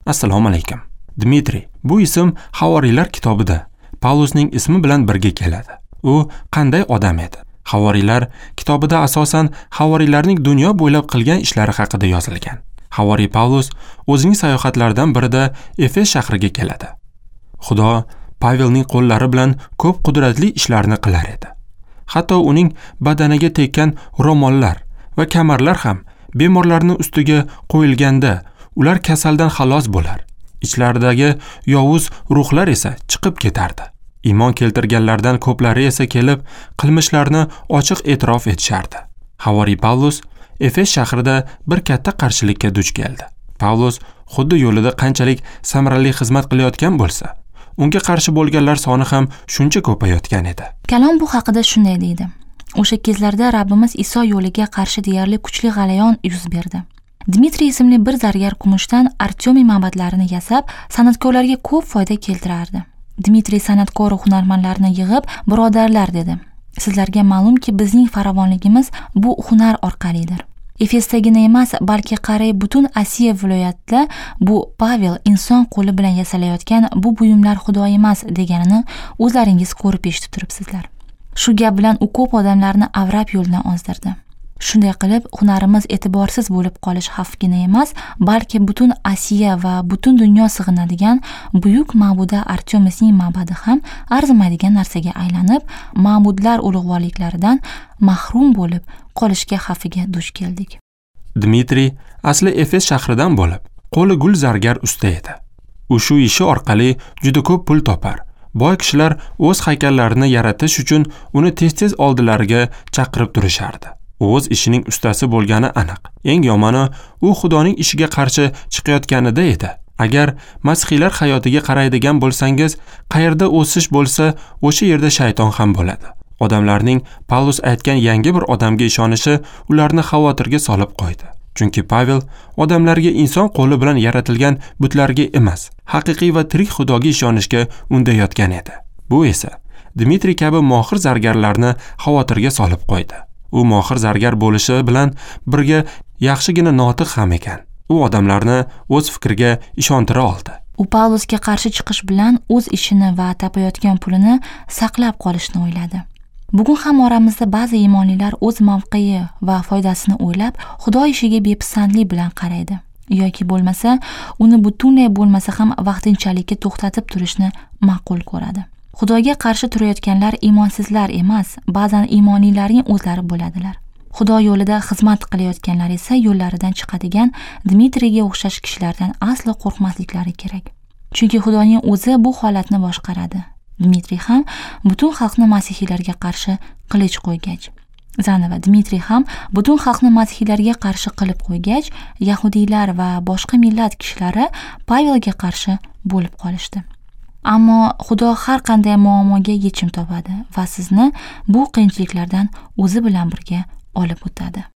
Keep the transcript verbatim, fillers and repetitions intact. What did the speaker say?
Assalomu alaykum. Dmitriy. Bu ism Havoriylar kitobida Pavlusning ismi bilan birga keladi. U qanday odam edi? Havoriylar kitobida asosan havoriylarning dunyo bo'ylab qilgan ishlari haqida yozilgan. Havoriy Pavlus o'zining sayohatlaridan birida Efes shahriga keladi. Xudo Pavelning qo'llari bilan ko'p qudratli ishlarni qilar edi. Hatto uning badaniga tekkan ro'mollar va kamarlar ham bemorlarning ustiga qo'yilganda ular kasaldan xalos bo'lar. Ichlaridagi yovuz ruhlar esa chiqib ketardi. Iymon keltirganlardan ko'plari esa kelib, qilmishlarini ochiq e'tirof etishardi. Havoriy Pavlus Efes shahrida bir katta qarshilikka duch keldi. Pavlus xuddi yo'lida qanchalik samarali xizmat qilayotgan bo'lsa, unga qarshi bo'lganlar soni ham shuncha ko'payotgan edi. Kalom bu haqida shunday deydi. O'sha kezlarda Rabbimiz Iso yo'liga qarshi deyarli kuchli g'alayon yuz berdi. Dmitriy ismli bir zargar kumushdan Artyomiy ma'badlarini yasab, san'atkorlarga ko'p foyda keltirardi. Dmitriy san'atkor hunarmandlarni yig'ib, "Birodarlar" dedi. Sizlarga ma'lumki, bizning farovonligimiz bu hunar orqalidir. Efesdagina emas, balki qarey butun Asiya viloyatida bu Pavel inson qo'li bilan yasalayotgan bu buyumlar Xudo emas deganini o'zlaringiz ko'rib eshitib turibsizlar. Shu gap bilan u ko'p odamlarni avrab yo'ldan ozdirdi. Shunday qilib, hunarimiz e'tiborsiz bo'lib qolish xavfgina emas, balki butun Asiya va butun dunyo sig'inadigan buyuk ma'buda Artyomisning ma'badi ham arzimaydigan narsaga aylanib, ma'budlar ulug'vorliklaridan mahrum bo'lib qolishga xavfiga duch keldik. Dmitriy asli Efes shahridan bo'lib, qo'li gul zargar usta edi. U shu ishi orqali juda ko'p pul topar. Boy kishilar o'z haykallarini yaratish uchun uni tez-tez oldilariga chaqirib turishardi. O'z ishining ustasi bo'lgani aniq. Eng yomoni, u Xudoning ishiga qarshi chiqayotganida edi. Agar masihiylar hayotiga qaraydigan bo'lsangiz, qayerda o'sish bo'lsa, o'sha yerda shayton ham bo'ladi. Odamlarning Pavlus aytgan yangi bir odamga ishonishi ularni xavotirga solib qo'ydi. Chunki Pavel odamlarga inson qo'li bilan yaratilgan butlarga emas, haqiqiy va tirik Xudoga ishonishga undayotgan edi. Bu esa Dmitriy kabi mohir zargarlarni xavotirga solib qo'ydi. U mohir zargar bo'lishi bilan birga yaxshigina notiq ham ekan. U odamlarni o'z fikriga ishontira oldi. U Pavlusga qarshi chiqish bilan o'z ishini va topayotgan pulini saqlab qolishni o'yladi. Bugun ham oramizda ba'zi iymonlilar o'z mavqei va foydasini o'ylab, Xudo ishiga bepisandlik bilan qaraydi. Yoki bo'lmasa, uni butunlay bo'lmasa ham vaqtinchalikka to'xtatib turishni ma'qul ko'radi. Xudoga qarshi turayotganlar iymonsizlar emas, ba'zan iymonlilarning o'zlari bo'ladilar. Xudo yo'lida xizmat qilayotganlar esa yo'llaridan chiqadigan Dmitriyga o'xshash kishilardan aslo qo'rqmasliklari kerak. Chunki Xudoning o'zi bu holatni boshqaradi. Dmitriy ham butun xalqni masihiylarga qarshi qilich qo'ygach, Zanova Dmitriy ham butun xalqni masihiylarga qarshi qilib qo'ygach, yahudiylar va boshqa millat kishilari Pavelga qarshi bo'lib qolishdi. Ammo Xudo har qanday muammoga yechim topadi va sizni bu qiyinchiliklardan o'zi bilan birga olib o'tadi.